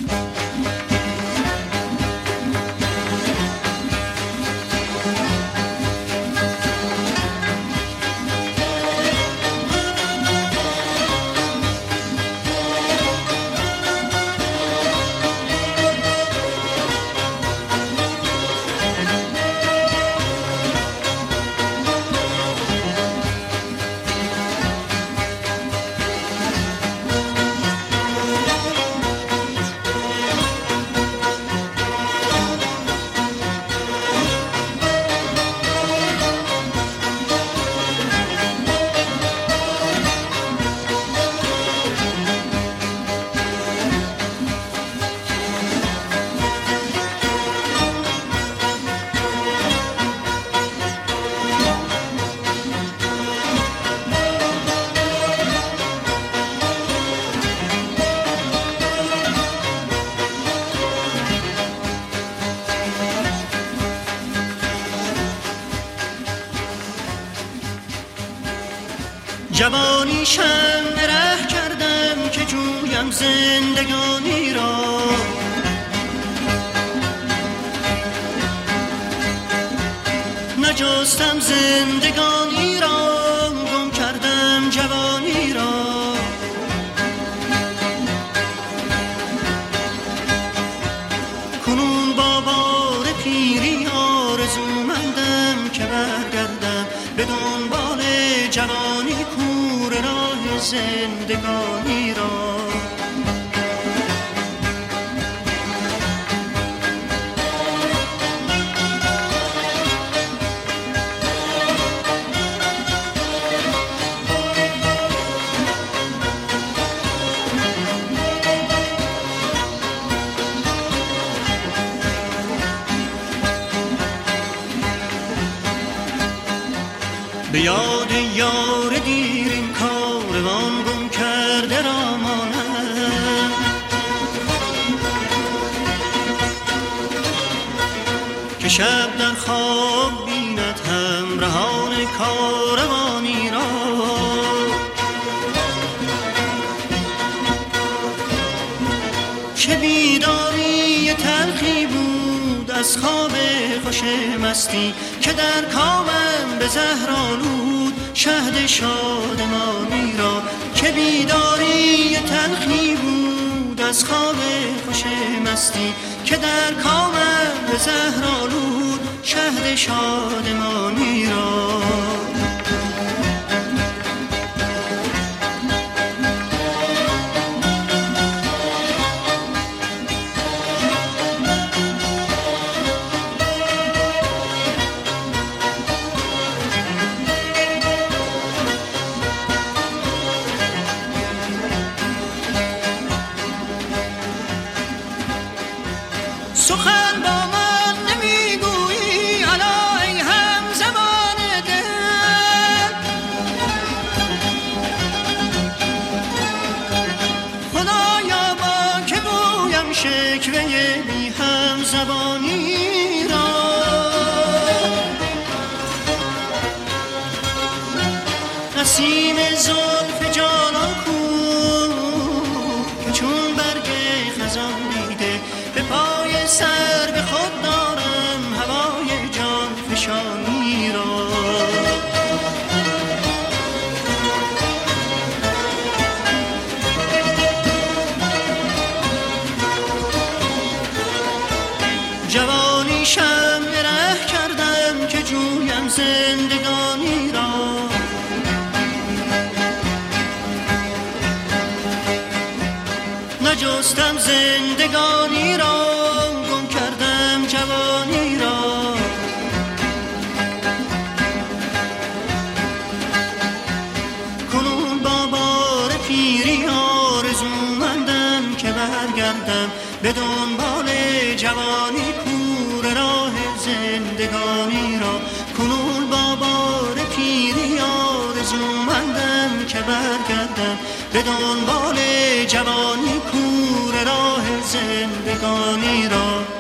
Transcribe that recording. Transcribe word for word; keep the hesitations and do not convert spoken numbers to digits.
جوانی شم ره کردم که جویم زندگانی را، نجستم زندگانی را، گم کردم جوانی را. کنون با بار پیری آرزومندم که برگردم به دنبال جوانی کور راه زندگانی را. به یاد یار دیر این کاروان گم کرده را مانم، که شب در خواب بیند همراهان کاروانی را. چه بیداری تلخی بود از خواب خوش مستی، که در کامم به زهر آلود شهد شادمانی را. که بیداری تلخی بود از خواب خوش مستی، که در کامم به زهر آلود شهد شادمانی را. سخن با من نمیگویی الا ای هم زمان دل، خدایا با که گویم شکوه بی هم زبانی را. نسیم زلف جانان کو که چون برگ خزان دیده، به پای سر به خود دارم هوای جان فشانی را. جوانی شم ره کردم که جویم زندگانی را، نجستم زندگانی را، گم کردم جوانی را. کنون با بار پیری آرزومندم که برگردم به دنبال جوانی کور راه زندگانی را. کنون با بار پیری آرزومندم که برگردم به دنبال جوانی کور راه زندگانی را.